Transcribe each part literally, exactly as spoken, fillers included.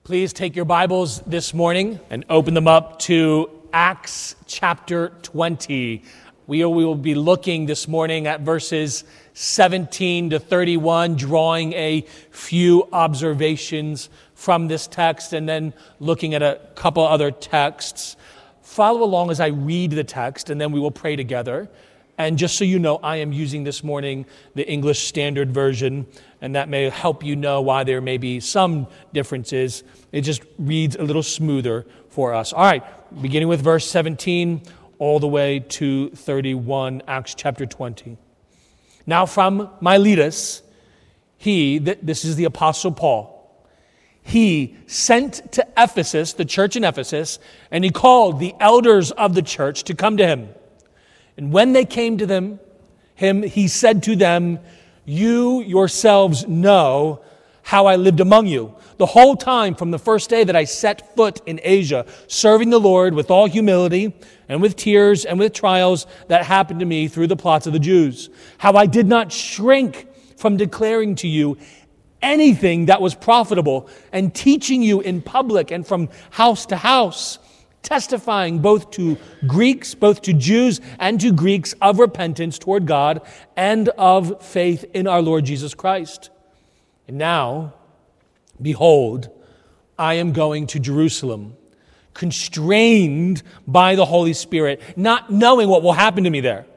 Please take your Bibles this morning and open them up to Acts chapter twenty. We will be looking this morning at verses seventeen to thirty-one, drawing a few observations from this text and then looking at a couple other texts. Follow along as I read the text and then we will pray together. And just so you know, I am using this morning the English Standard Version, and that may help you know why there may be some differences. It just reads a little smoother for us. All right, beginning with verse seventeen all the way to thirty-one, Acts chapter twenty. Now from Miletus, he, this is the Apostle Paul, he sent to Ephesus, the church in Ephesus, and he called the elders of the church to come to him. And when they came to them, him, he said to them, "You yourselves know how I lived among you the whole time from the first day that I set foot in Asia, serving the Lord with all humility and with tears and with trials that happened to me through the plots of the Jews. How I did not shrink from declaring to you anything that was profitable and teaching you in public and from house to house, testifying both to Greeks, both to Jews and to Greeks of repentance toward God and of faith in our Lord Jesus Christ. And now, behold, I am going to Jerusalem, constrained by the Holy Spirit, not knowing what will happen to me there,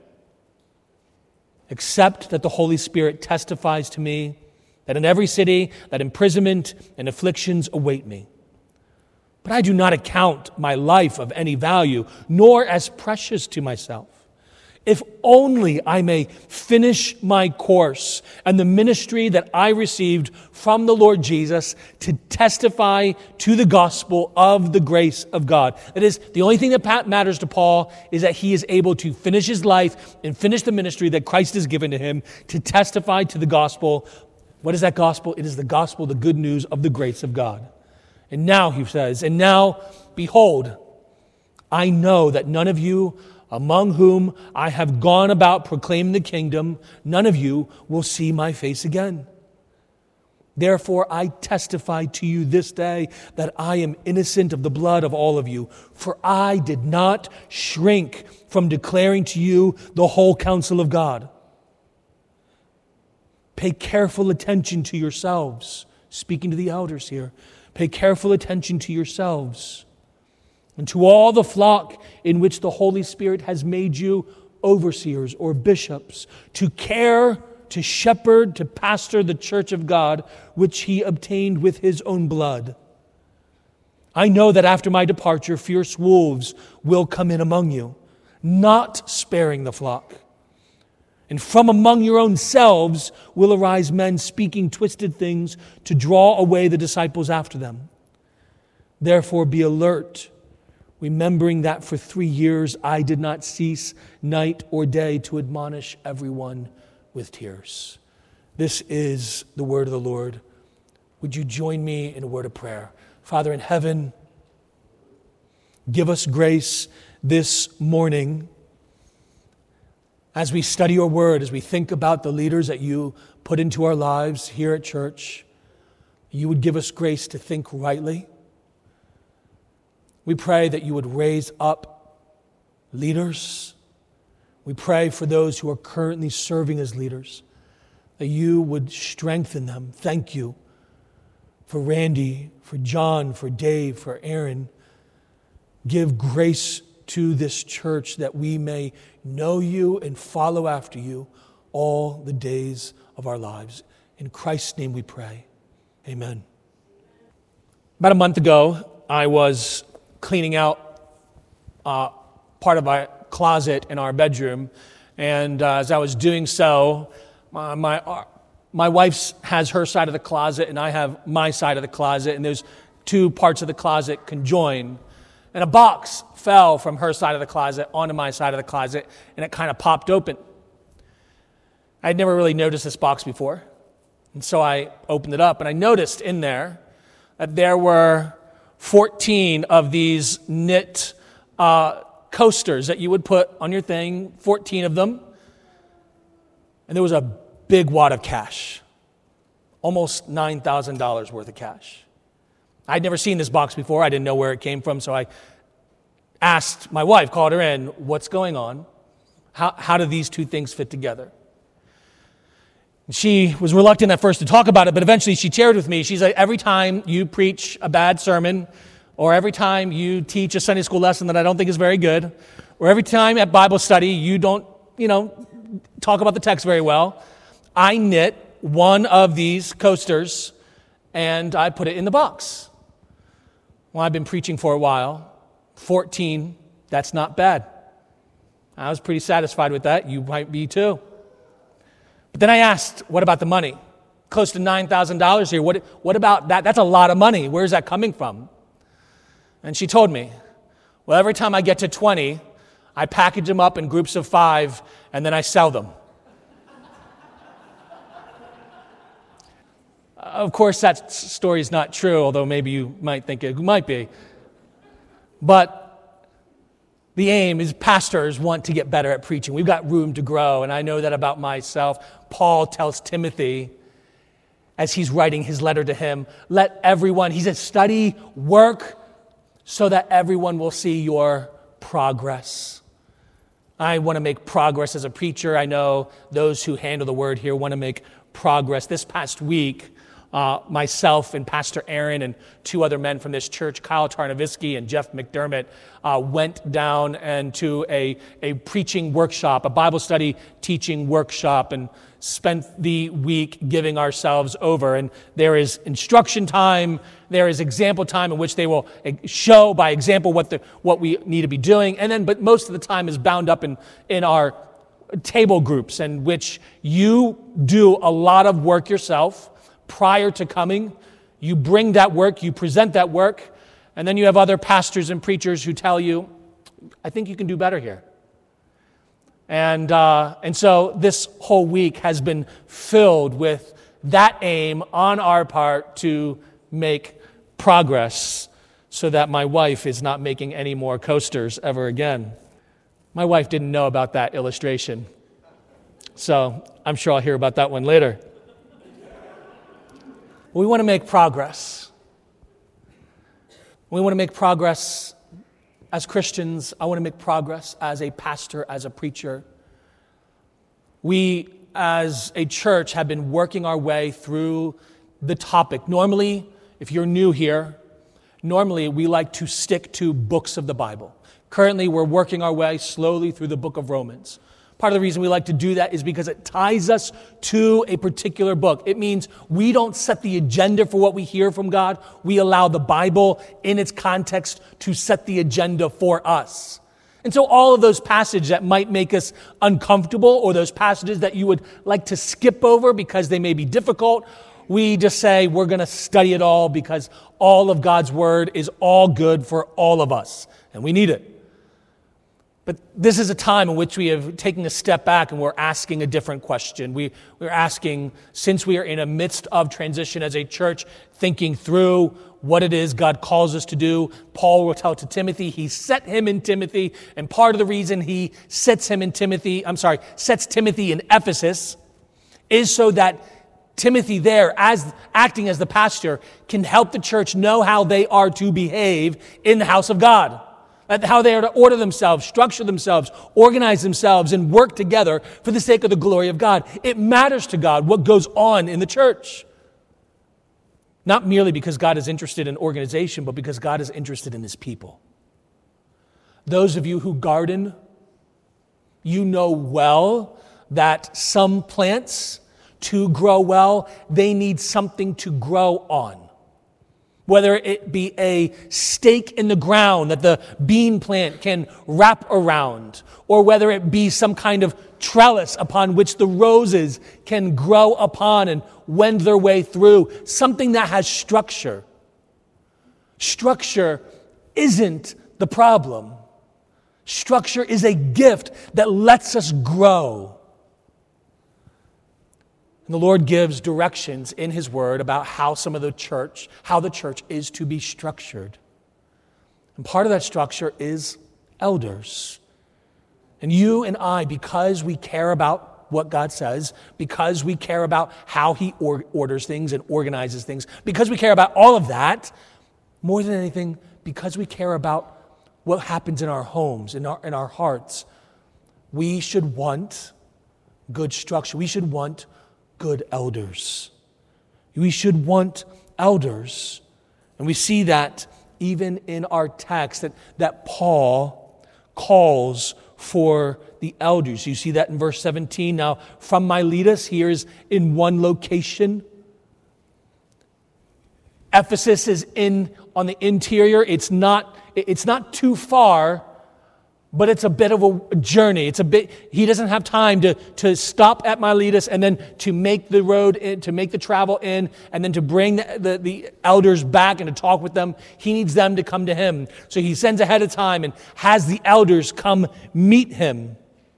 except that the Holy Spirit testifies to me that in every city that imprisonment and afflictions await me. But I do not account my life of any value, nor as precious to myself, if only I may finish my course and the ministry that I received from the Lord Jesus to testify to the gospel of the grace of God." That is, the only thing that matters to Paul is that he is able to finish his life and finish the ministry that Christ has given to him to testify to the gospel. What is that gospel? It is the gospel, the good news of the grace of God. And now, he says, and now, behold, I know that none of you among whom I have gone about proclaiming the kingdom, none of you will see my face again. Therefore, I testify to you this day that I am innocent of the blood of all of you, for I did not shrink from declaring to you the whole counsel of God. Pay careful attention to yourselves, speaking to the elders here. Pay careful attention to yourselves and to all the flock in which the Holy Spirit has made you overseers or bishops, to care, to shepherd, to pastor the church of God, which he obtained with his own blood. I know that after my departure, fierce wolves will come in among you, not sparing the flock. And from among your own selves will arise men speaking twisted things to draw away the disciples after them. Therefore be alert, remembering that for three years I did not cease night or day to admonish everyone with tears. This is the word of the Lord. Would you join me in a word of prayer? Father in heaven, give us grace this morning as we study your word, as we think about the leaders that you put into our lives here at church. You would give us grace to think rightly. We pray that you would raise up leaders. We pray for those who are currently serving as leaders, that you would strengthen them. Thank you for Randy, for John, for Dave, for Aaron. Give grace to this church that we may know you and follow after you all the days of our lives. In Christ's name we pray. Amen. About a month ago, I was cleaning out uh, part of our closet in our bedroom, and uh, as I was doing so, my my, uh, my wife has her side of the closet, and I have my side of the closet, and those two parts of the closet conjoin. And a box fell from her side of the closet onto my side of the closet, and it kind of popped open. I'd never really noticed this box before, and so I opened it up, and I noticed in there that there were fourteen of these knit uh, coasters that you would put on your thing, fourteen of them, and there was a big wad of cash, almost nine thousand dollars worth of cash. I'd never seen this box before. I didn't know where it came from, so I asked my wife, called her in, what's going on? How, how do these two things fit together? She was reluctant at first to talk about it, but eventually she shared with me. She's like, every time you preach a bad sermon, or every time you teach a Sunday school lesson that I don't think is very good, or every time at Bible study you don't, you know, talk about the text very well, I knit one of these coasters and I put it in the box. Well, I've been preaching for a while. fourteen, that's not bad. I was pretty satisfied with that. You might be too. But then I asked, what about the money? Close to nine thousand dollars here. What, what about that? That's a lot of money. Where's that coming from? And she told me, well, every time I get to twenty, I package them up in groups of five, and then I sell them. Of course, that story is not true, although maybe you might think it might be. But the aim is pastors want to get better at preaching. We've got room to grow, and I know that about myself. Paul tells Timothy, as he's writing his letter to him, let everyone, he says, study, work, so that everyone will see your progress. I want to make progress as a preacher. I know those who handle the word here want to make progress. This past week, Uh, myself and Pastor Aaron and two other men from this church, Kyle Tarnovisky and Jeff McDermott, uh, went down and to a, a preaching workshop, a Bible study teaching workshop, and spent the week giving ourselves over. And there is instruction time, there is example time in which they will show by example what the what we need to be doing. And then, but most of the time is bound up in, in our table groups, in which you do a lot of work yourself. Prior to coming, you bring that work, you present that work, and then you have other pastors and preachers who tell you, I think you can do better here. And uh, and so this whole week has been filled with that aim on our part to make progress so that my wife is not making any more coasters ever again. My wife didn't know about that illustration, so I'm sure I'll hear about that one later. We want to make progress. We want to make progress as Christians. I want to make progress as a pastor, as a preacher. We, as a church, have been working our way through the topic. Normally, if you're new here, normally we like to stick to books of the Bible. Currently, we're working our way slowly through the book of Romans. Part of the reason we like to do that is because it ties us to a particular book. It means we don't set the agenda for what we hear from God. We allow the Bible in its context to set the agenda for us. And so all of those passages that might make us uncomfortable, or those passages that you would like to skip over because they may be difficult, we just say we're going to study it all because all of God's word is all good for all of us, and we need it. But this is a time in which we have taken a step back and we're asking a different question. We, we're asking, since we are in a midst of transition as a church, thinking through what it is God calls us to do. Paul will tell to Timothy, he set him in Timothy, and part of the reason he sets him in Timothy, I'm sorry, sets Timothy in Ephesus, is so that Timothy there, as acting as the pastor, can help the church know how they are to behave in the house of God. How they are to order themselves, structure themselves, organize themselves, and work together for the sake of the glory of God. It matters to God what goes on in the church. Not merely because God is interested in organization, but because God is interested in his people. Those of you who garden, you know well that some plants, to grow well, they need something to grow on. Whether it be a stake in the ground that the bean plant can wrap around, or whether it be some kind of trellis upon which the roses can grow upon and wend their way through, something that has structure. Structure isn't the problem. Structure is a gift that lets us grow. And the Lord gives directions in his word about how some of the church, how the church is to be structured. And part of that structure is elders. And you and I, because we care about what God says, because we care about how he or- orders things and organizes things, because we care about all of that, more than anything, because we care about what happens in our homes, in our, in our hearts, we should want good structure. We should want good elders. We should want elders. And we see that even in our text, that, that Paul calls for the elders. You see that in verse seventeen. Now, from Miletus, here is in one location. Ephesus is in on the interior. It's not, it's not too far, but it's a bit of a journey. It's a bit, he doesn't have time to, to stop at Miletus and then to make the road in, to make the travel in, and then to bring the, the, the elders back and to talk with them. He needs them to come to him. So he sends ahead of time and has the elders come meet him.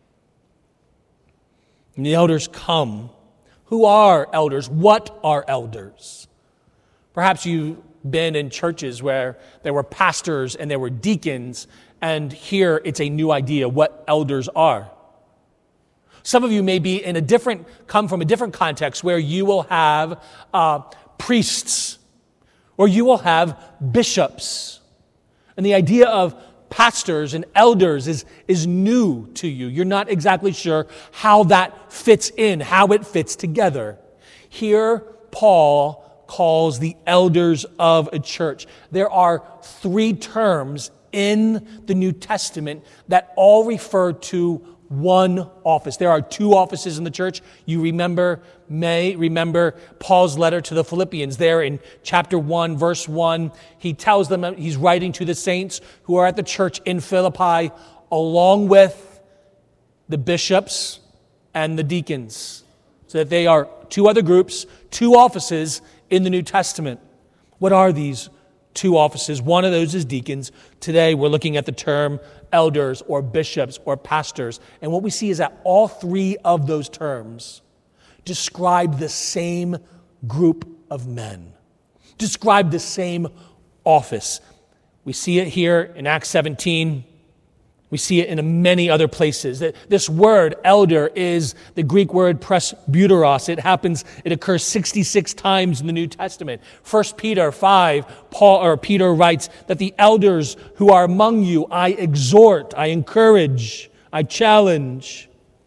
And the elders come. Who are elders? What are elders? Perhaps you've been in churches where there were pastors and there were deacons, and here it's a new idea what elders are. Some of you may be in a different, come from a different context where you will have uh, priests, or you will have bishops. And the idea of pastors and elders is, is new to you. You're not exactly sure how that fits in, how it fits together. Here, Paul calls the elders of a church. There are three terms in the New Testament that all refer to one office. There are two offices in the church. You remember, may remember Paul's letter to the Philippians there in chapter one, verse one. He tells them, he's writing to the saints who are at the church in Philippi, along with the bishops and the deacons. So that they are two other groups, two offices in the New Testament. What are these two offices? One of those is deacons. Today we're looking at the term elders or bishops or pastors. And what we see is that all three of those terms describe the same group of men, describe the same office. We see it here in Acts seventeen. We see it in many other places. This word, elder, is the Greek word presbyteros. It happens, it occurs sixty-six times in the New Testament. First Peter five, Paul or Peter writes that the elders who are among you, I exhort, I encourage, I challenge.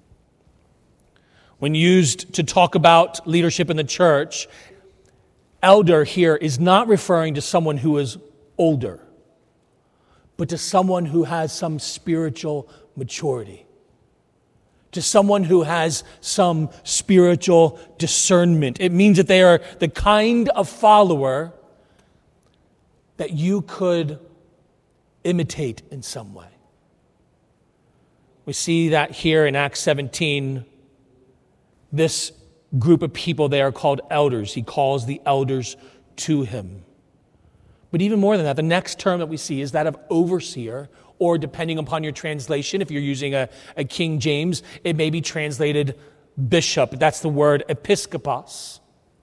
When used to talk about leadership in the church, elder here is not referring to someone who is older, but to someone who has some spiritual maturity, to someone who has some spiritual discernment. It means that they are the kind of follower that you could imitate in some way. We see that here in Acts seventeen, this group of people, they are called elders. He calls the elders to him. But even more than that, the next term that we see is that of overseer, or depending upon your translation, if you're using a, a King James, it may be translated bishop. That's the word episkopos.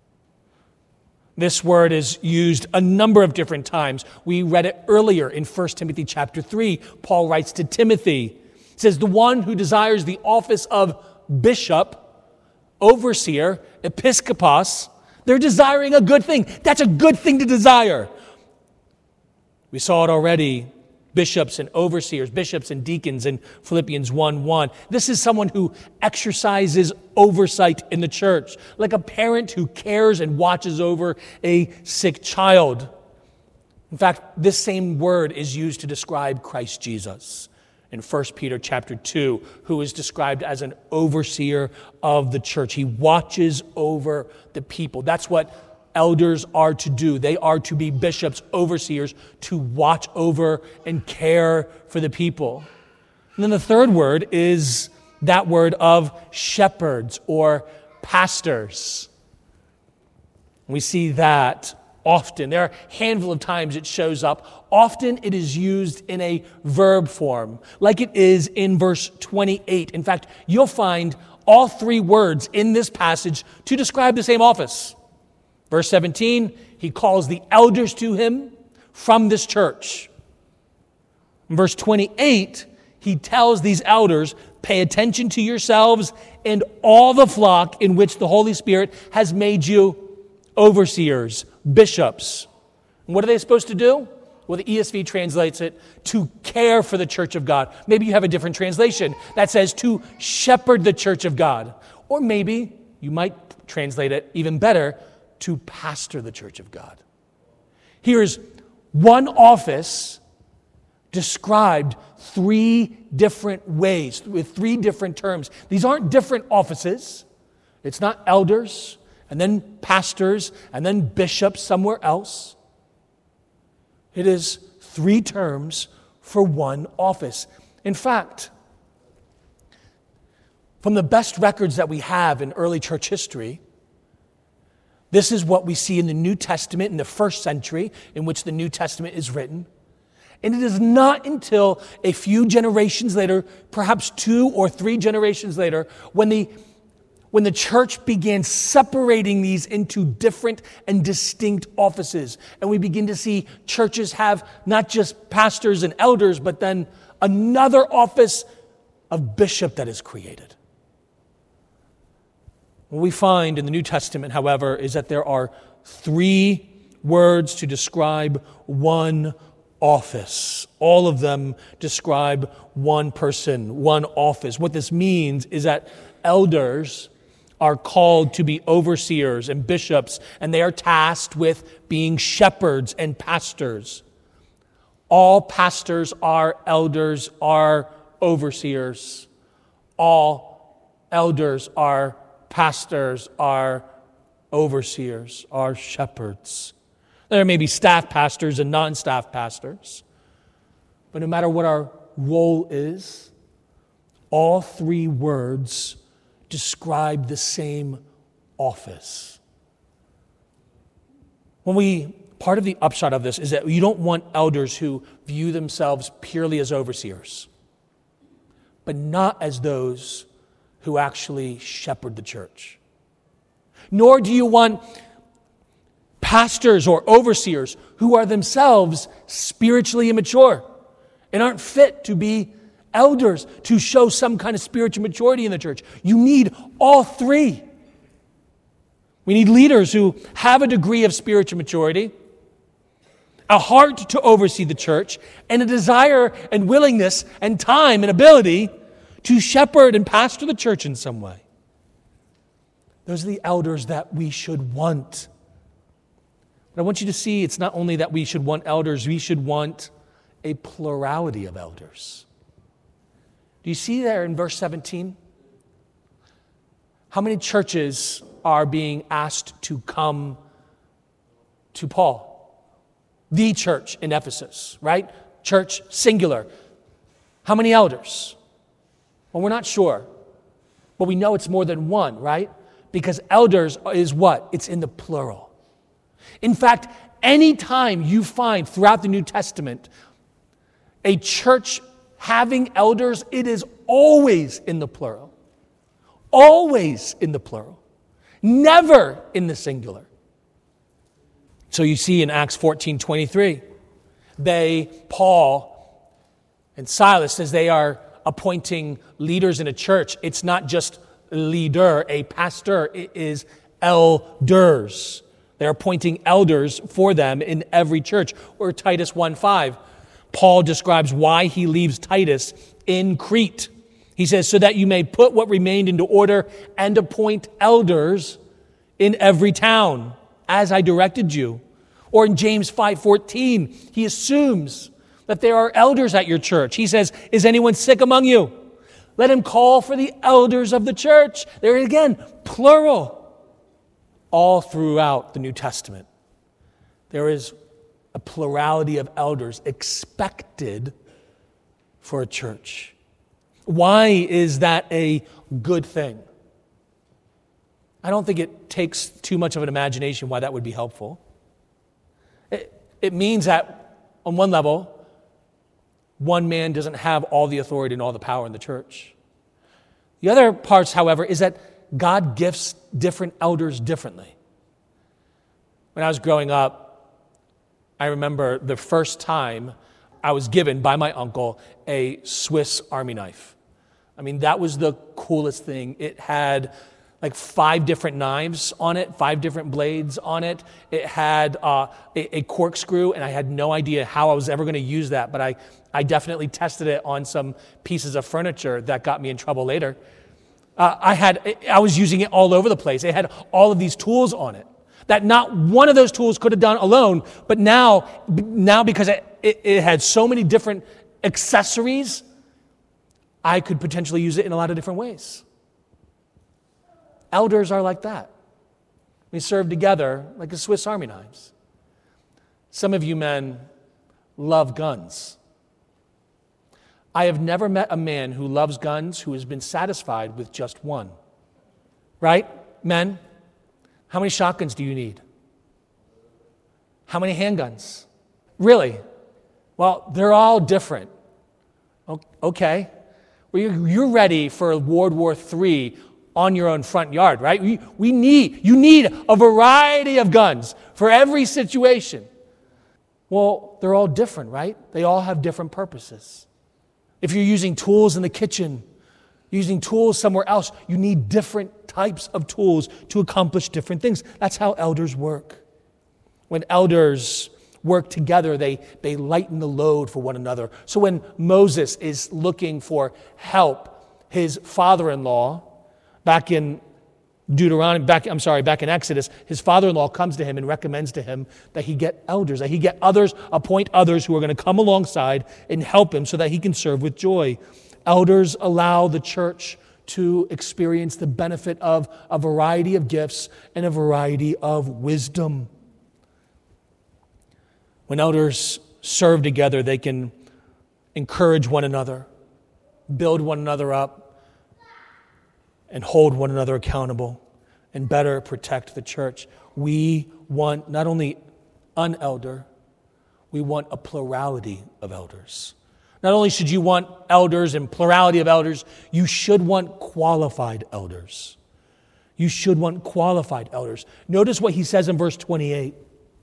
This word is used a number of different times. We read it earlier in First Timothy chapter three. Paul writes to Timothy, it says, the one who desires the office of bishop, overseer, episkopos, they're desiring a good thing. That's a good thing to desire. We saw it already, bishops and overseers, bishops and deacons in Philippians one one. This is someone who exercises oversight in the church, like a parent who cares and watches over a sick child. In fact, this same word is used to describe Christ Jesus in First Peter chapter two, who is described as an overseer of the church. He watches over the people. That's what elders are to do. They are to be bishops, overseers, to watch over and care for the people. And then the third word is that word of shepherds or pastors. We see that often. There are a handful of times it shows up. Often it is used in a verb form, like it is in verse twenty-eight. In fact, you'll find all three words in this passage to describe the same office. Verse seventeen, he calls the elders to him from this church. In verse twenty-eight, he tells these elders, pay attention to yourselves and all the flock in which the Holy Spirit has made you overseers, bishops. And what are they supposed to do? Well, the E S V translates it to care for the church of God. Maybe you have a different translation that says to shepherd the church of God. Or maybe you might translate it even better, to pastor the church of God. Here's one office described three different ways, with three different terms. These aren't different offices. It's not elders, and then pastors, and then bishops somewhere else. It is three terms for one office. In fact, from the best records that we have in early church history, this is what we see in the New Testament, in the first century in which the New Testament is written. And it is not until a few generations later, perhaps two or three generations later, when the when the church began separating these into different and distinct offices. And we begin to see churches have not just pastors and elders, but then another office of bishop that is created. What we find in the New Testament, however, is that there are three words to describe one office. All of them describe one person, one office. What this means is that elders are called to be overseers and bishops, and they are tasked with being shepherds and pastors. All pastors are elders, are overseers. All elders are pastors, are overseers, are shepherds. There may be staff pastors and non-staff pastors, but no matter what our role is, all three words describe the same office. When we, part of the upshot of this is that you don't want elders who view themselves purely as overseers, but not as those who actually shepherd the church. Nor do you want pastors or overseers who are themselves spiritually immature and aren't fit to be elders, to show some kind of spiritual maturity in the church. You need all three. We need leaders who have a degree of spiritual maturity, a heart to oversee the church, and a desire and willingness and time and ability to shepherd and pastor the church in some way. Those are the elders that we should want. But I want you to see it's not only that we should want elders, we should want a plurality of elders. Do you see there in verse seventeen? How many churches are being asked to come to Paul? The church in Ephesus, right? Church singular. How many elders? Well, we're not sure. But we know it's more than one, right? Because elders is what? It's in the plural. In fact, any time you find throughout the New Testament a church having elders, it is always in the plural. Always in the plural. Never in the singular. So you see in Acts fourteen twenty-three, they, Paul and Silas, as they are appointing leaders in a church, it's not just leader, a pastor, it is elders. They're appointing elders for them in every church. Or Titus one five, Paul describes why he leaves Titus in Crete. He says, so that you may put what remained into order and appoint elders in every town, as I directed you. Or in James five fourteen, he assumes that there are elders at your church. He says, is anyone sick among you? Let him call for the elders of the church. There again, plural. All throughout the New Testament, there is a plurality of elders expected for a church. Why is that a good thing? I don't think it takes too much of an imagination why that would be helpful. It, it means that, on one level, one man doesn't have all the authority and all the power in the church. The other parts, however, is that God gifts different elders differently. When I was growing up, I remember the first time I was given by my uncle a Swiss Army knife. I mean, that was the coolest thing. It had like five different knives on it, five different blades on it. It had uh, a, a corkscrew, and I had no idea how I was ever going to use that, but I, I definitely tested it on some pieces of furniture that got me in trouble later. Uh, I had, I was using it all over the place. It had all of these tools on it that not one of those tools could have done alone, but now, now because it, it, it had so many different accessories, I could potentially use it in a lot of different ways. Elders are like that. We serve together like a Swiss Army knives. Some of you men love guns. I have never met a man who loves guns who has been satisfied with just one. Right, men? How many shotguns do you need? How many handguns? Really? Well, they're all different. Okay. Well, you're ready for World War Three on your own front yard, right? We, we need, you need a variety of guns for every situation. Well, they're all different, right? They all have different purposes. If you're using tools in the kitchen, using tools somewhere else, you need different types of tools to accomplish different things. That's how elders work. When elders work together, they, they lighten the load for one another. So when Moses is looking for help, his father-in-law, back in Deuteronomy, back, I'm sorry, back in Exodus, his father-in-law comes to him and recommends to him that he get elders, that he get others, appoint others who are going to come alongside and help him so that he can serve with joy. Elders allow the church to experience the benefit of a variety of gifts and a variety of wisdom. When elders serve together, they can encourage one another, build one another up, and hold one another accountable, and better protect the church. We want not only an elder, we want a plurality of elders. Not only should you want elders and plurality of elders, you should want qualified elders. You should want qualified elders. Notice what he says in verse twenty-eight.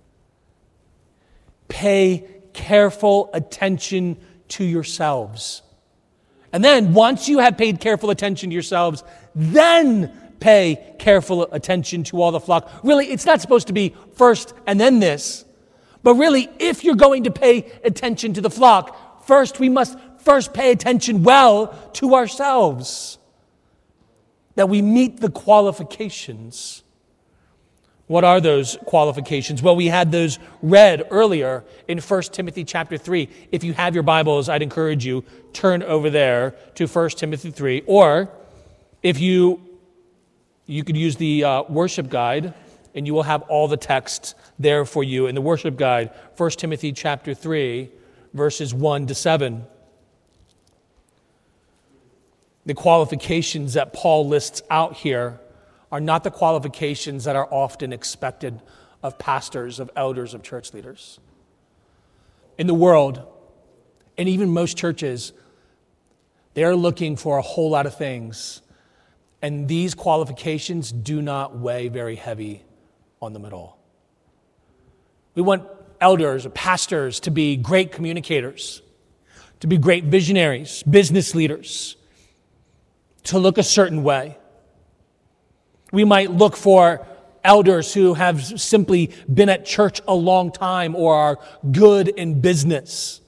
Pay careful attention to yourselves. And then, once you have paid careful attention to yourselves, then pay careful attention to all the flock. Really, it's not supposed to be first and then this. But really, if you're going to pay attention to the flock, first we must first pay attention well to ourselves. That we meet the qualifications. What are those qualifications? Well, we had those read earlier in First Timothy chapter three. If you have your Bibles, I'd encourage you, turn over there to First Timothy three. Or if you, you could use the uh, worship guide, and you will have all the text there for you in the worship guide. First Timothy chapter three, verses one to seven. The qualifications that Paul lists out here are not the qualifications that are often expected of pastors, of elders, of church leaders. In the world, and even most churches, they're looking for a whole lot of things, and these qualifications do not weigh very heavy on them at all. We want elders or pastors to be great communicators, to be great visionaries, business leaders, to look a certain way. We might look for elders who have simply been at church a long time or are good in business.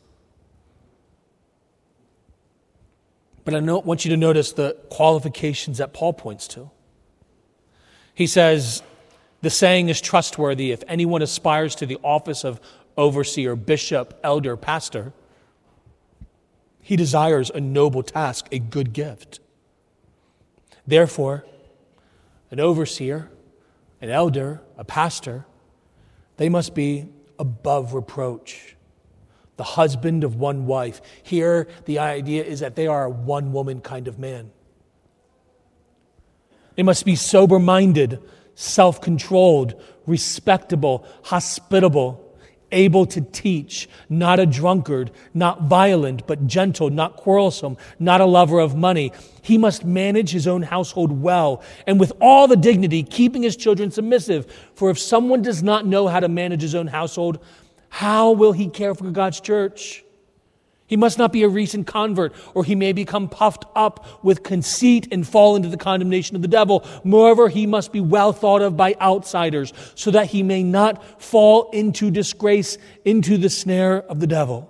But I want you to notice the qualifications that Paul points to. He says, the saying is trustworthy. If anyone aspires to the office of overseer, bishop, elder, pastor, he desires a noble task, a good gift. Therefore, an overseer, an elder, a pastor, they must be above reproach. The husband of one wife. Here, the idea is that they are a one-woman kind of man. They must be sober-minded, self-controlled, respectable, hospitable, able to teach, not a drunkard, not violent, but gentle, not quarrelsome, not a lover of money. He must manage his own household well, and with all the dignity, keeping his children submissive. For if someone does not know how to manage his own household, how will he care for God's church? He must not be a recent convert, or he may become puffed up with conceit and fall into the condemnation of the devil. Moreover, he must be well thought of by outsiders, so that he may not fall into disgrace, into the snare of the devil.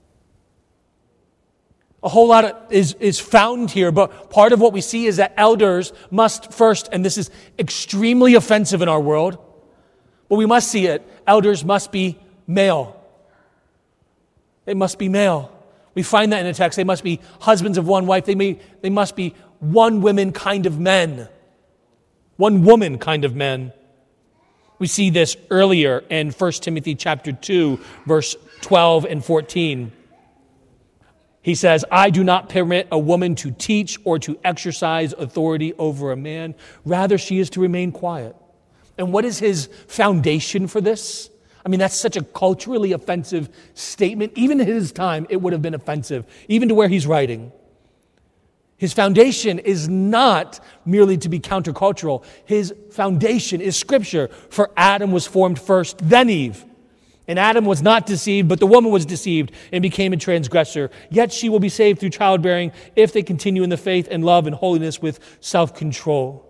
A whole lot of, is, is found here, but part of what we see is that elders must first, and this is extremely offensive in our world, but we must see it, elders must be male. They must be male. We find that in the text. They must be husbands of one wife. They may, they must be one woman kind of men. One woman kind of men. We see this earlier in First Timothy chapter two, verse twelve and fourteen. He says, I do not permit a woman to teach or to exercise authority over a man. Rather, she is to remain quiet. And what is his foundation for this? I mean, that's such a culturally offensive statement. Even in his time, it would have been offensive, even to where he's writing. His foundation is not merely to be countercultural. His foundation is Scripture. For Adam was formed first, then Eve. And Adam was not deceived, but the woman was deceived and became a transgressor. Yet she will be saved through childbearing if they continue in the faith and love and holiness with self-control.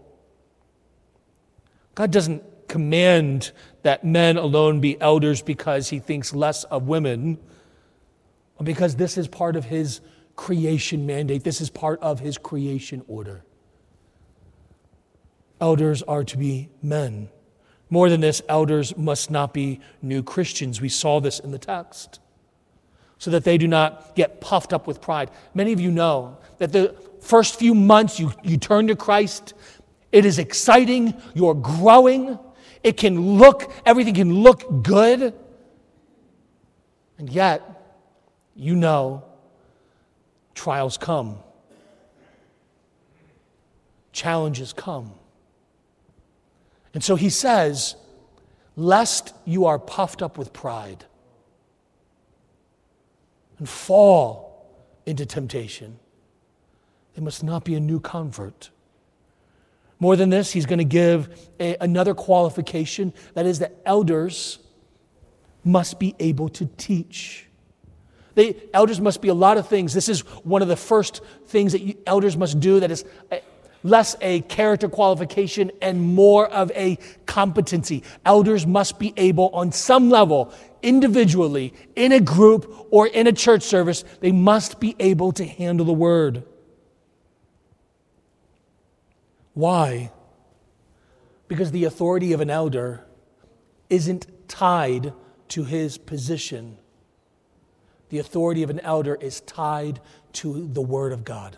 God doesn't command that men alone be elders because he thinks less of women, but because this is part of his creation mandate. This is part of his creation order. Elders are to be men. More than this, elders must not be new Christians. We saw this in the text. So that they do not get puffed up with pride. Many of you know that the first few months you, you turn to Christ, it is exciting, you're growing, it can look, everything can look good. And yet, you know, trials come. Challenges come. And so he says, lest you are puffed up with pride and fall into temptation, they must not be a new convert. More than this, he's going to give a, another qualification, that is that elders must be able to teach. They, elders must be a lot of things. This is one of the first things that you, elders must do that is less a character qualification and more of a competency. Elders must be able, on some level, individually, in a group or in a church service, they must be able to handle the word. Why? Because the authority of an elder isn't tied to his position. The authority of an elder is tied to the Word of God.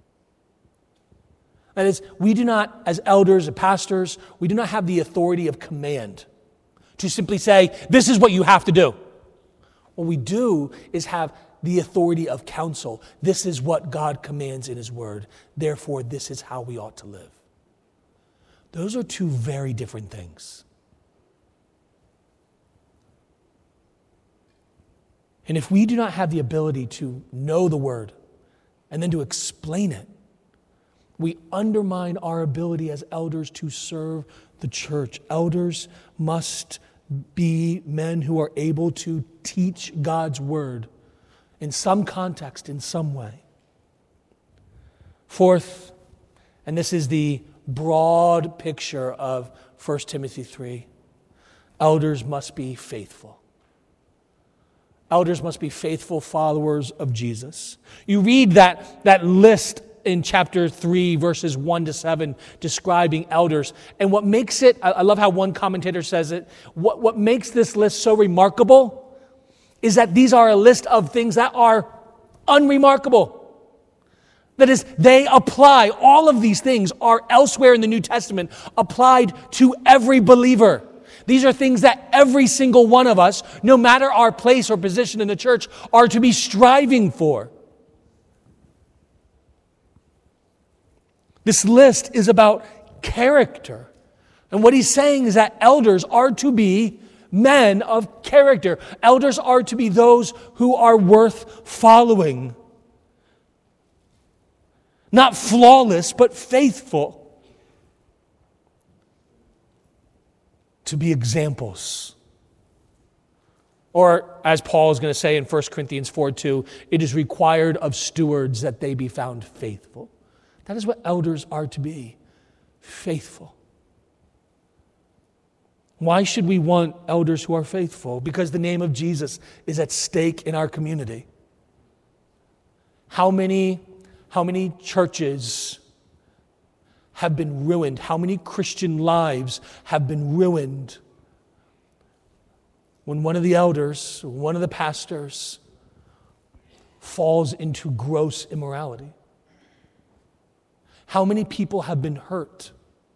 That is, we do not, as elders and pastors, we do not have the authority of command to simply say, this is what you have to do. What we do is have the authority of counsel. This is what God commands in His Word. Therefore, this is how we ought to live. Those are two very different things. And if we do not have the ability to know the Word and then to explain it, we undermine our ability as elders to serve the church. Elders must be men who are able to teach God's Word in some context, in some way. Fourth, and this is the broad picture of First Timothy three, elders must be faithful. Elders must be faithful followers of Jesus. You read that, that list in chapter three, verses one to seven, describing elders. And what makes it, I love how one commentator says it, what, what makes this list so remarkable is that these are a list of things that are unremarkable. That is, they apply, all of these things are elsewhere in the New Testament applied to every believer. These are things that every single one of us, no matter our place or position in the church, are to be striving for. This list is about character. And what he's saying is that elders are to be men of character. Elders are to be those who are worth following. Not flawless, but faithful. To be examples. Or, as Paul is going to say in First Corinthians four two, it is required of stewards that they be found faithful. That is what elders are to be, faithful. Why should we want elders who are faithful? Because the name of Jesus is at stake in our community. How many, how many churches have been ruined? How many Christian lives have been ruined when one of the elders, one of the pastors, falls into gross immorality? How many people have been hurt?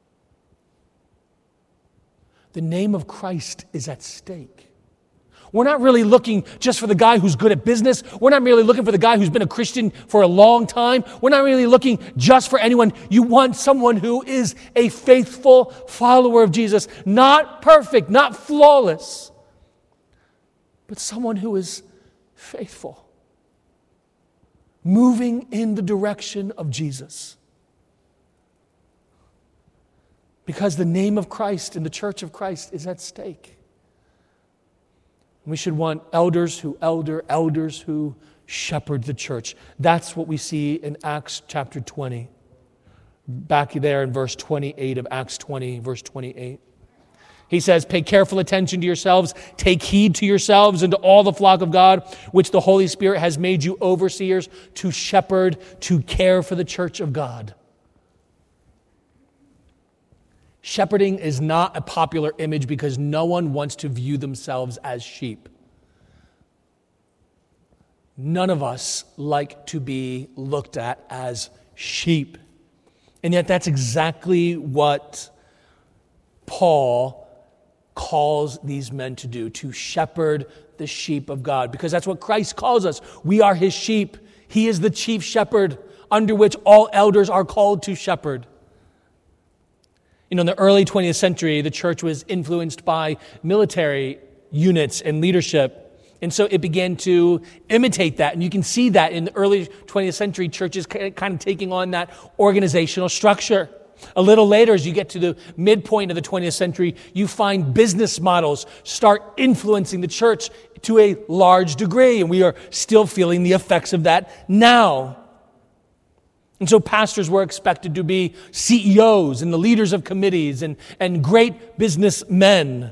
The name of Christ is at stake. We're not really looking just for the guy who's good at business. We're not merely looking for the guy who's been a Christian for a long time. We're not really looking just for anyone. You want someone who is a faithful follower of Jesus. Not perfect, not flawless, but someone who is faithful, moving in the direction of Jesus. Because the name of Christ and the church of Christ is at stake. We should want elders who elder, elders who shepherd the church. That's what we see in Acts chapter twenty. Back there in verse twenty-eight of Acts twenty, verse twenty-eight. He says, pay careful attention to yourselves, take heed to yourselves and to all the flock of God, which the Holy Spirit has made you overseers to shepherd, to care for the church of God. Shepherding is not a popular image because no one wants to view themselves as sheep. None of us like to be looked at as sheep. And yet that's exactly what Paul calls these men to do, to shepherd the sheep of God, because that's what Christ calls us. We are his sheep. He is the chief shepherd under which all elders are called to shepherd. You know, in the early twentieth century, the church was influenced by military units and leadership. And so it began to imitate that. And you can see that in the early twentieth century, churches kind of taking on that organizational structure. A little later, as you get to the midpoint of the twentieth century, you find business models start influencing the church to a large degree. And we are still feeling the effects of that now. And so pastors were expected to be C E Os and the leaders of committees and, and great businessmen.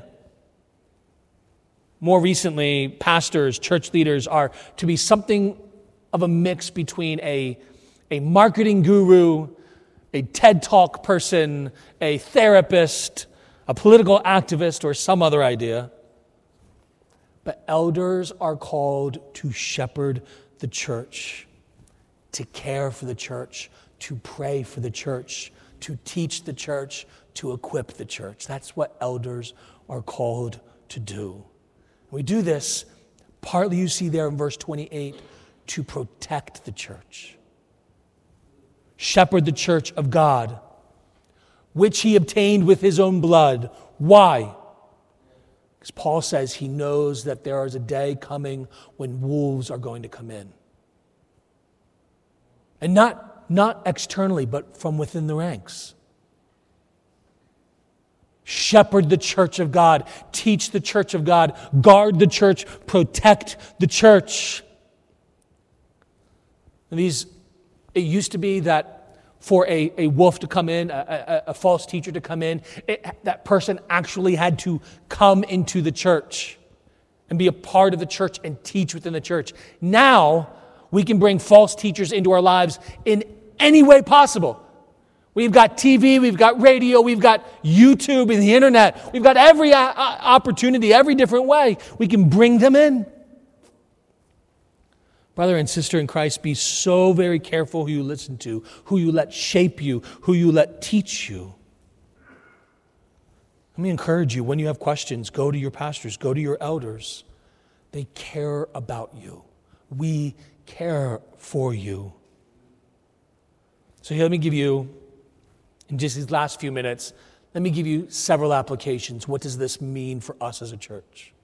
More recently, pastors, church leaders are to be something of a mix between a, a marketing guru, a TED Talk person, a therapist, a political activist, or some other idea. But elders are called to shepherd the church, to care for the church, to pray for the church, to teach the church, to equip the church. That's what elders are called to do. We do this, partly you see there in verse twenty-eight, to protect the church. Shepherd the church of God, which he obtained with his own blood. Why? Because Paul says he knows that there is a day coming when wolves are going to come in. And not, not externally, but from within the ranks. Shepherd the church of God. Teach the church of God. Guard the church. Protect the church. And these, it used to be that for a, a wolf to come in, a, a, a false teacher to come in, it, that person actually had to come into the church and be a part of the church and teach within the church. Now, we can bring false teachers into our lives in any way possible. We've got T V, we've got radio, we've got YouTube and the internet. We've got every opportunity, every different way. We can bring them in. Brother and sister in Christ, be so very careful who you listen to, who you let shape you, who you let teach you. Let me encourage you, when you have questions, go to your pastors, go to your elders. They care about you. We care for you. So here, let me give you, in just these last few minutes, let me give you several applications. What does this mean for us as a church?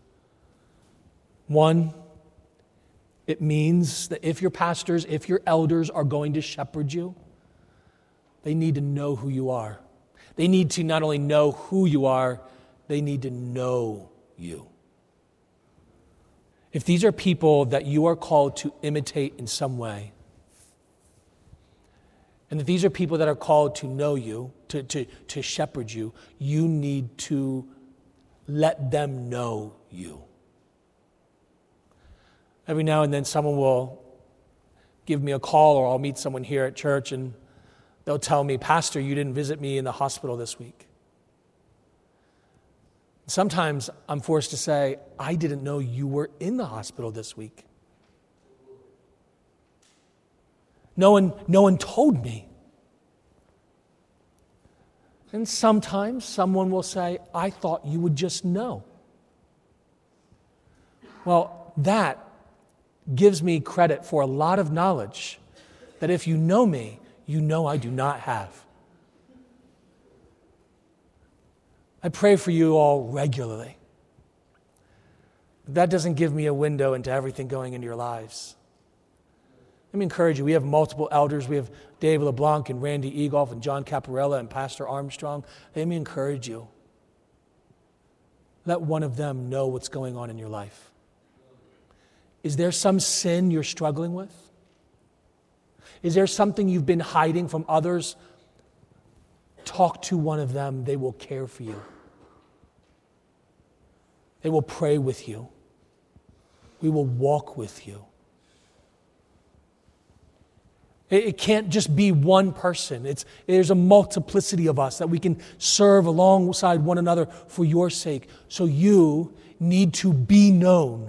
One, it means that if your pastors, if your elders are going to shepherd you, they need to know who you are. They need to not only know who you are, they need to know you. if these are people that you are called to imitate in some way, and that these are people that are called to know you, to, to, to shepherd you, you need to let them know you. Every now and then someone will give me a call, or I'll meet someone here at church and they'll tell me, Pastor, you didn't visit me in the hospital this week. Sometimes I'm forced to say, I didn't know you were in the hospital this week. No one, no one told me. And sometimes someone will say, I thought you would just know. Well, that gives me credit for a lot of knowledge that if you know me, you know I do not have. I pray for you all regularly. But that doesn't give me a window into everything going into your lives. Let me encourage you. We have multiple elders. We have Dave LeBlanc and Randy Egolf and John Caparella and Pastor Armstrong. Let me encourage you. Let one of them know what's going on in your life. Is there some sin you're struggling with? Is there something you've been hiding from others? Talk to one of them. They will care for you. They will pray with you. We will walk with you. It can't just be one person. It's, there's a multiplicity of us that we can serve alongside one another for your sake. So you need to be known.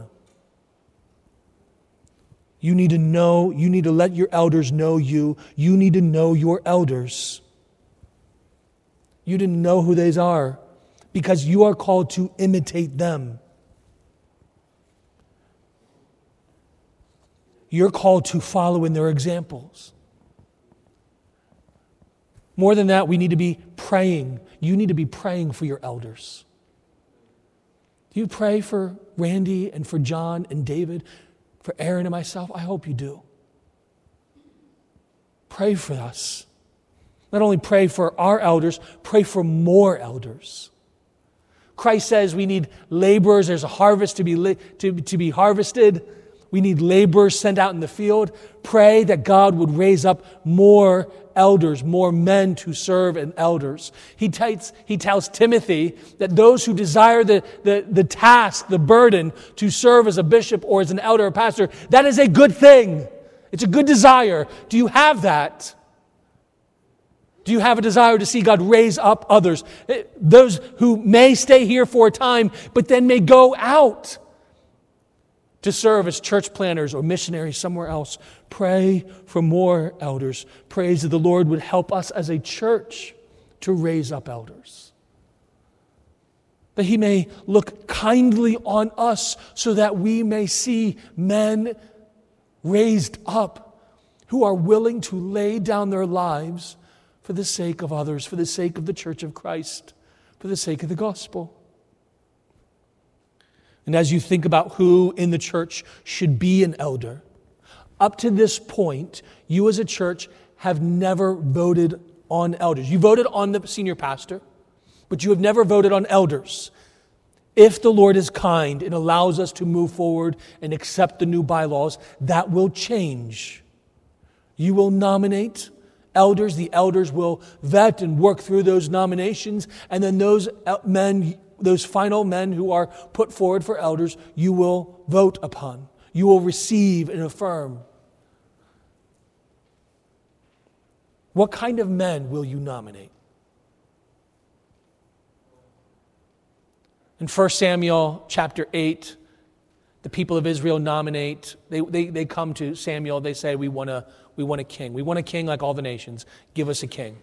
You need to know, you need to let your elders know you. You need to know your elders. You didn't know who they are because you are called to imitate them. You're called to follow in their examples. More than that, we need to be praying. You need to be praying for your elders. Do you pray for Randy and for John and David, for Aaron and myself? I hope you do. Pray for us. Not only pray for our elders, pray for more elders. Christ says we need laborers. There's a harvest to be, to, to be harvested. We need laborers sent out in the field. Pray that God would raise up more elders, more men to serve as elders. He tells, he tells Timothy that those who desire the, the, the task, the burden to serve as a bishop or as an elder or pastor, that is a good thing. It's a good desire. Do you have that? Do you have a desire to see God raise up others? Those who may stay here for a time, but then may go out to serve as church planners or missionaries somewhere else. Pray for more elders. Pray that the Lord would help us as a church to raise up elders. That He may look kindly on us so that we may see men raised up who are willing to lay down their lives for the sake of others, for the sake of the church of Christ, for the sake of the gospel. And as you think about who in the church should be an elder, up to this point, you as a church have never voted on elders. You voted on the senior pastor, but you have never voted on elders. If the Lord is kind and allows us to move forward and accept the new bylaws, that will change. You will nominate elders. The elders will vet and work through those nominations, and then those men Those final men who are put forward for elders, you will vote upon. You will receive and affirm. What kind of men will you nominate? In First Samuel chapter eight, the people of Israel nominate, they, they, they come to Samuel, they say, we want, a, we want a king. We want a king like all the nations. Give us a king.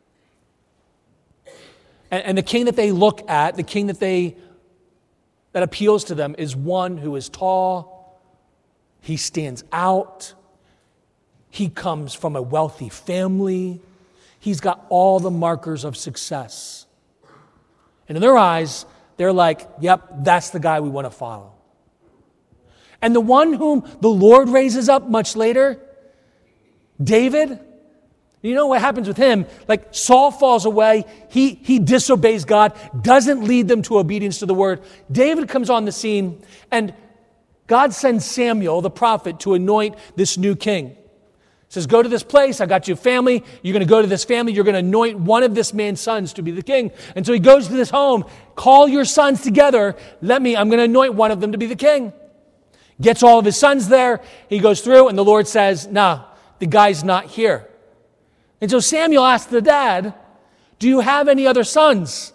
And the king that they look at, the king that they that appeals to them is one who is tall, he stands out, he comes from a wealthy family, he's got all the markers of success. And in their eyes, they're like, yep, that's the guy we want to follow. And the one whom the Lord raises up much later, David, you know what happens with him? Like Saul falls away, he, he disobeys God, doesn't lead them to obedience to the word. David comes on the scene, and God sends Samuel, the prophet, to anoint this new king. He says, go to this place. I got you a family. You're going to go to this family. You're going to anoint one of this man's sons to be the king. And so he goes to this home. Call your sons together. Let me, I'm going to anoint one of them to be the king. Gets all of his sons there. He goes through and the Lord says, nah, the guy's not here. And so Samuel asks the dad, do you have any other sons?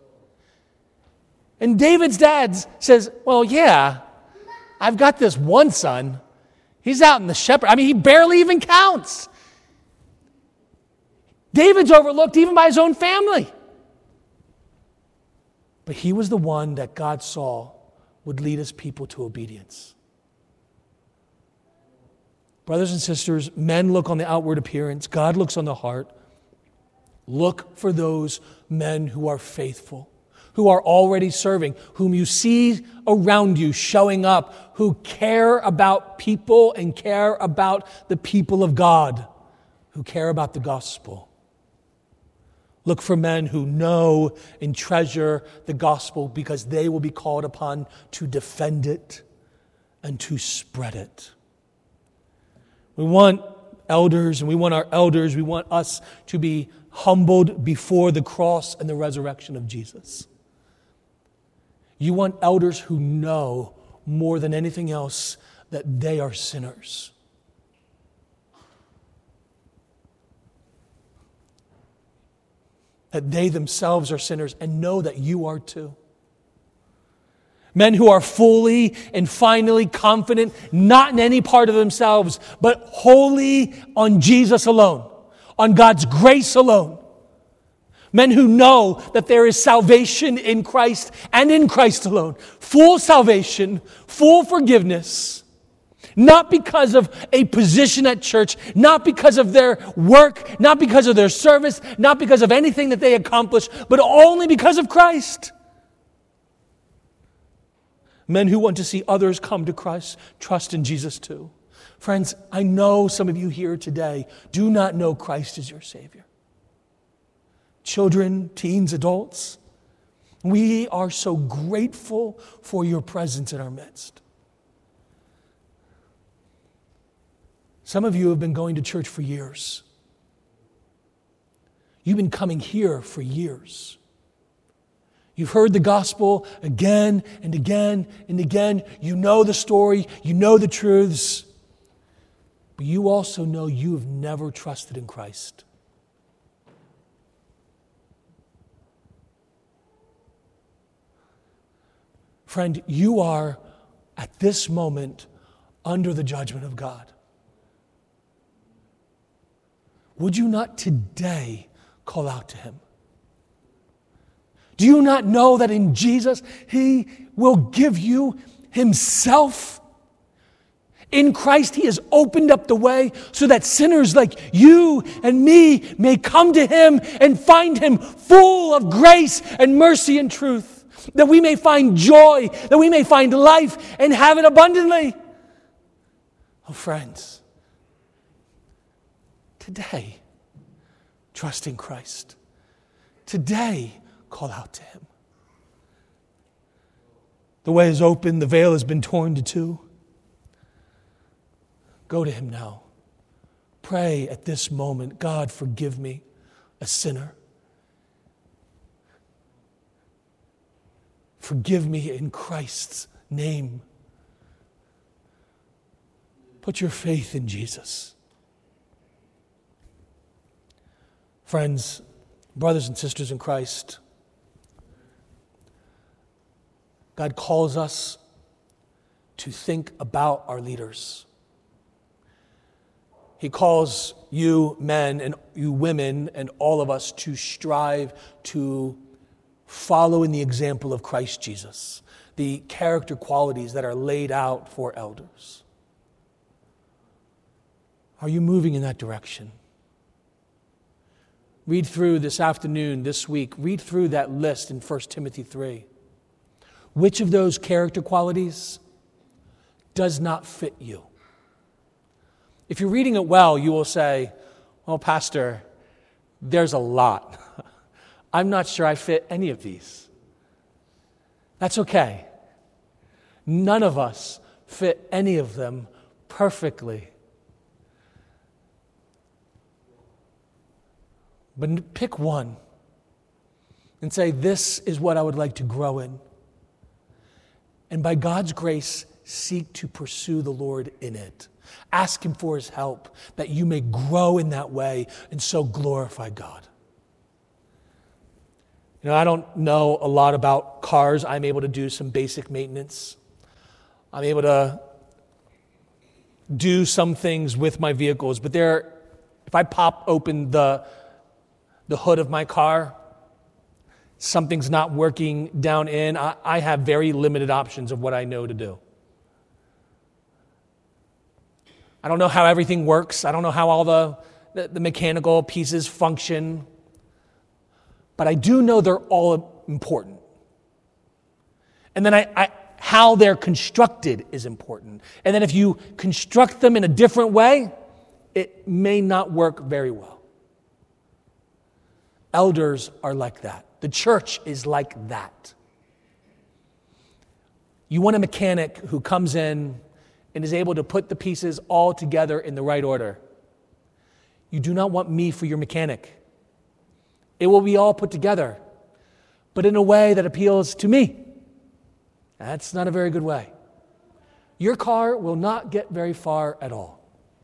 And David's dad says, well, yeah, I've got this one son. He's out in the shepherd. I mean, he barely even counts. David's overlooked even by his own family. But he was the one that God saw would lead his people to obedience. Brothers and sisters, men look on the outward appearance. God looks on the heart. Look for those men who are faithful, who are already serving, whom you see around you showing up, who care about people and care about the people of God, who care about the gospel. Look for men who know and treasure the gospel because they will be called upon to defend it and to spread it. We want elders, and we want our elders, we want us to be humbled before the cross and the resurrection of Jesus. You want elders who know more than anything else that they are sinners. That they themselves are sinners and know that you are too. Men who are fully and finally confident, not in any part of themselves, but wholly on Jesus alone, on God's grace alone. Men who know that there is salvation in Christ and in Christ alone. Full salvation, full forgiveness. Not because of a position at church, not because of their work, not because of their service, not because of anything that they accomplish, but only because of Christ. Men who want to see others come to Christ, trust in Jesus too. Friends, I know some of you here today do not know Christ as your Savior. Children, teens, adults, we are so grateful for your presence in our midst. Some of you have been going to church for years. You've been coming here for years. You've heard the gospel again and again and again. You know the story. You know the truths. But you also know you have never trusted in Christ. Friend, you are at this moment under the judgment of God. Would you not today call out to Him? Do you not know that in Jesus, He will give you Himself? In Christ, He has opened up the way so that sinners like you and me may come to Him and find Him full of grace and mercy and truth. That we may find joy, that we may find life and have it abundantly. Oh, friends, today, trust in Christ. Today, call out to Him. The way is open, the veil has been torn to two. Go to Him now. Pray at this moment, God, forgive me, a sinner. Forgive me in Christ's name. Put your faith in Jesus. Friends, brothers and sisters in Christ, God calls us to think about our leaders. He calls you men and you women and all of us to strive to follow in the example of Christ Jesus, the character qualities that are laid out for elders. Are you moving in that direction? Read through this afternoon, this week, read through that list in First Timothy three. Which of those character qualities does not fit you? If you're reading it well, you will say, well, Pastor, there's a lot. I'm not sure I fit any of these. That's okay. None of us fit any of them perfectly. But pick one and say, this is what I would like to grow in. And by God's grace, seek to pursue the Lord in it. Ask Him for His help, that you may grow in that way and so glorify God. You know, I don't know a lot about cars. I'm able to do some basic maintenance. I'm able to do some things with my vehicles, but there, if I pop open the, the hood of my car, something's not working down in, I, I have very limited options of what I know to do. I don't know how everything works. I don't know how all the, the, the mechanical pieces function. But I do know they're all important. And then I, I, how they're constructed is important. And then if you construct them in a different way, it may not work very well. Elders are like that. The church is like that. You want a mechanic who comes in and is able to put the pieces all together in the right order. You do not want me for your mechanic. It will be all put together, but in a way that appeals to me. That's not a very good way. Your car will not get very far at all.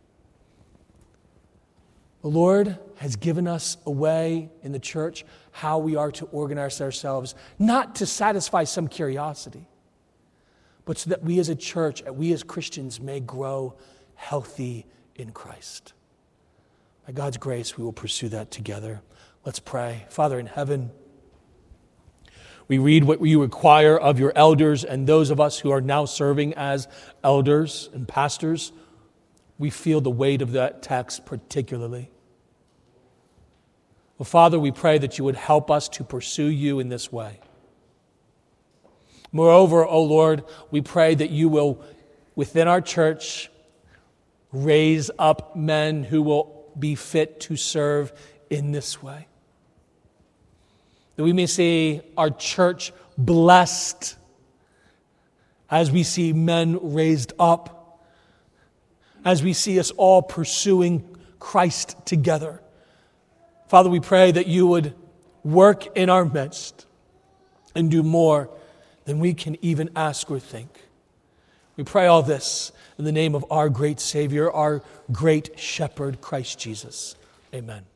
The Lord has given us a way in the church how we are to organize ourselves, not to satisfy some curiosity, but so that we as a church, we as Christians may grow healthy in Christ. By God's grace, we will pursue that together. Let's pray. Father in heaven, we read what you require of your elders and those of us who are now serving as elders and pastors. We feel the weight of that text particularly. Well, Father, we pray that you would help us to pursue you in this way. Moreover, O Lord, we pray that you will, within our church, raise up men who will be fit to serve in this way. That we may see our church blessed as we see men raised up, as we see us all pursuing Christ together. Father, we pray that you would work in our midst and do more than we can even ask or think. We pray all this in the name of our great Savior, our great Shepherd, Christ Jesus. Amen.